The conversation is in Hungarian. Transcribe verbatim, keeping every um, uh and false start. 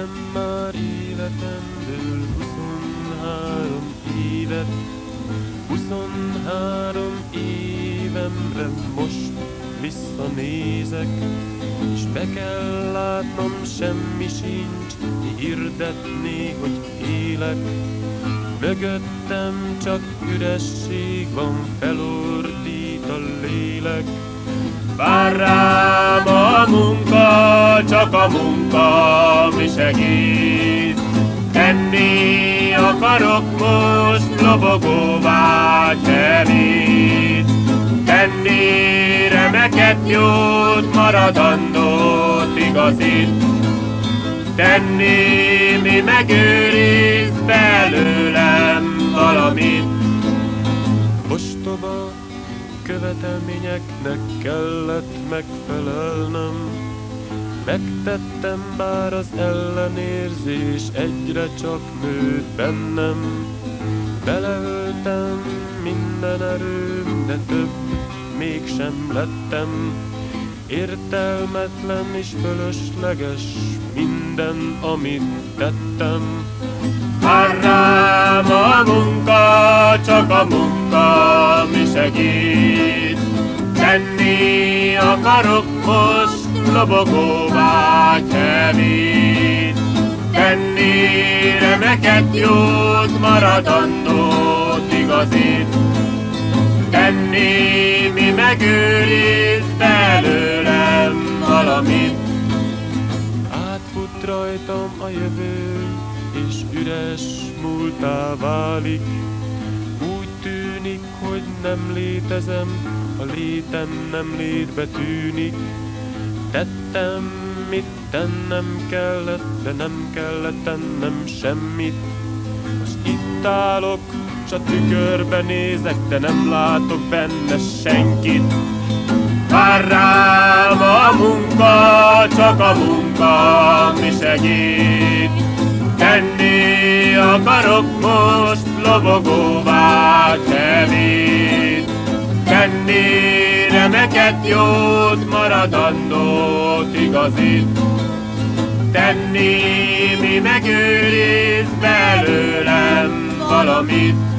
Tettem már életemből huszonhárom évet, huszonhárom évemre most visszanézek, és be kell látnom, semmi sincs, hirdetné, hogy élek. Mögöttem csak üresség van, felordít a lélek. Vár rám a munka, csak a munka, mi segít. Tenni akarok most lobogó vágy hevít. Tenni remeket jót, maradandót igazit. Tenni, mi megőriz belőlem valamit. Ostoba követelményeknek kellett megfelelnem. Megtettem, bár az ellenérzés egyre csak nőtt bennem. Beleöltem minden erőm, de több mégsem lettem. Értelmetlen és fölösleges minden, amit tettem. Vár rám a munka, csak a munka, mi segít. Tenni akarok most, lobogó vágy hevít. Tenni remeket jót, maradandót igazít. Tenni, mi megőriz belőlem valamit. Átfut rajtam a jövő, és üres múltá válik. Úgy tűnik, hogy nem létezem, a létem nem létbe tűnik. Tettem, mit tennem kellett, de nem kellett tennem semmit. Most itt állok, s a tükörbe nézek, de nem látok benne senkit. Vár rám a munka, csak a munka, mi segít. Tenni akarok most, lobogó vágy hevít. Tenni remeket jót, maradandót igazít. Tenni, mi megőriz belőlem valamit.